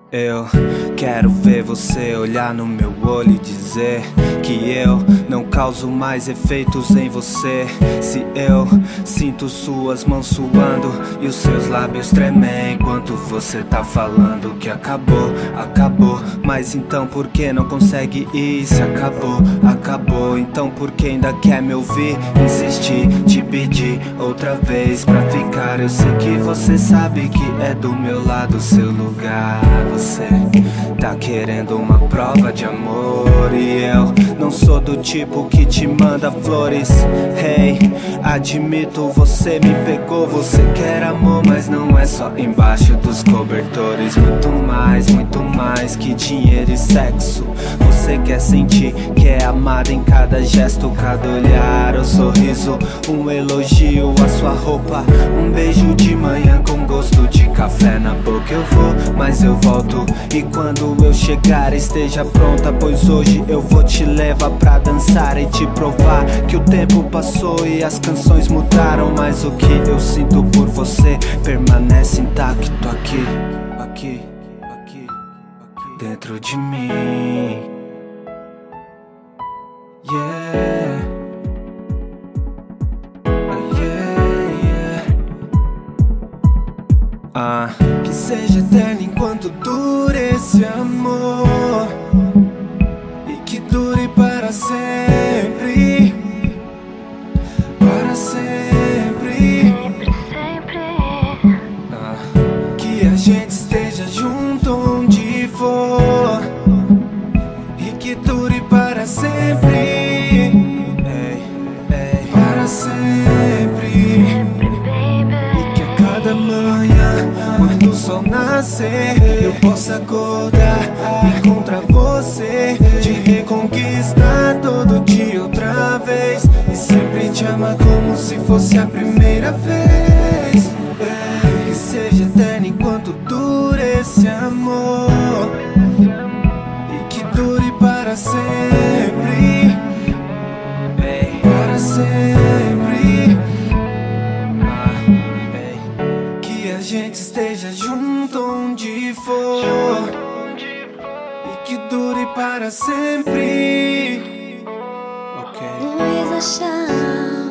Eu quero ver você olhar no meu olho e dizer que eu não causo mais efeitos em você. Se eu sinto suas mãos suando e os seus lábios tremem enquanto você tá falando que acabou, acabou. Mas então por que não consegue ir? Se acabou, acabou. Então por que ainda quer me ouvir? Insistir, te pedir outra vez pra ficar. Eu sei que você sabe que é do meu lado seu lugar. Você tá querendo uma prova de amor e eu não sou do tipo que te manda flores. Hey, admito, você me pegou. Você quer amor, mas não é só embaixo dos cobertores. Muito mais que dinheiro e sexo. Você quer sentir que é amada em cada gesto, cada olhar ou sorriso. Um elogio à sua roupa, um beijo de manhã com gosto de café na boca. Eu vou, mas eu volto. E quando eu chegar esteja pronta, pois hoje eu vou te levar pra dançar e te provar que o tempo passou e as canções mudaram, mas o que eu sinto por você permanece intacto aqui, aqui, aqui, aqui dentro de mim. Yeah. Que seja eterno enquanto dure esse amor, e que dure para sempre, para sempre, sempre. Que a gente esteja junto onde for, e que dure para sempre, para sempre. E que a cada manhã, quando o sol nascer, eu possa acordar e encontrar você, te reconquistar todo dia outra vez, e sempre te amar como se fosse a primeira vez. Que seja eterno enquanto dure esse amor, e que dure para sempre, para sempre. Que a gente esteja junto onde for, e que dure para sempre. Luísa Chão.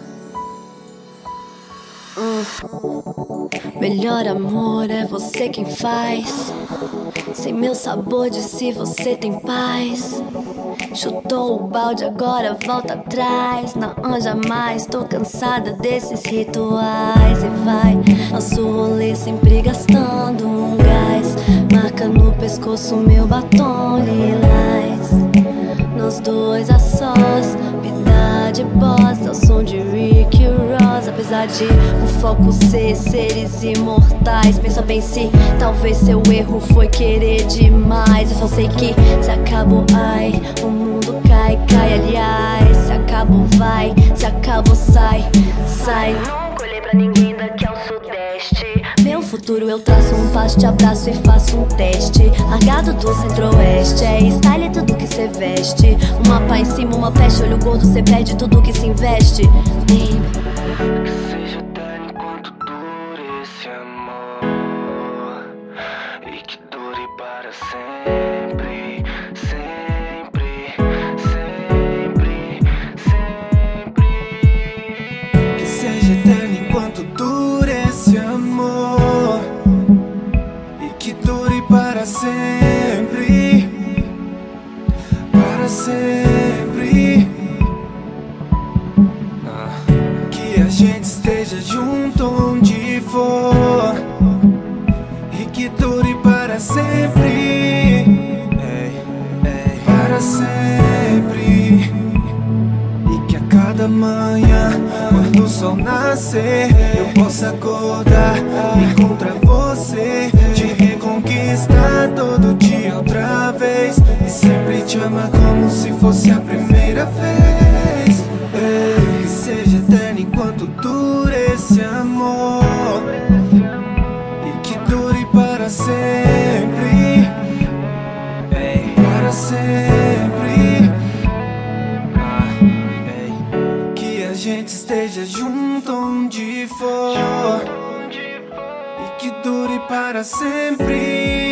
Melhor amor é você quem faz. Sem meu sabor de se você tem paz. Chutou o balde, agora volta atrás. Não anja mais, tô cansada desses rituais. E vai, nosso rolê sempre gastando um gás. Marca no pescoço meu batom lilás. Nós dois a sós, vida de boss, ao som de Rick Ross. Apesar de o foco ser seres imortais, pensa bem se talvez seu erro foi querer demais. Eu só sei que se acabo, ai, o mundo cai, cai. Aliás, se acabo vai, se acabo sai, sai. Nunca olhei pra ninguém daqui ao sudeste. Meu futuro eu traço um passo, te abraço e faço um teste. Largado do centro-oeste, é style tudo que cê veste. Um mapa em cima, uma peste, olho gordo, cê perde tudo que se investe. Que seja eterno enquanto dure esse amor, e que dure para sempre, sempre, sempre, sempre. Que seja eterno enquanto dure esse amor, e que dure para sempre, para sempre. Que a gente esteja junto onde for, e que dure para sempre, para sempre. E que a cada manhã, quando o sol nascer, eu possa acordar e encontrar você, te reconquistar todo dia outra vez, e sempre te amar como se fosse a primeira vez. Que seja eterno enquanto dure esse amor, e que dure para sempre, para sempre. Que a gente esteja junto onde for, e que dure para sempre.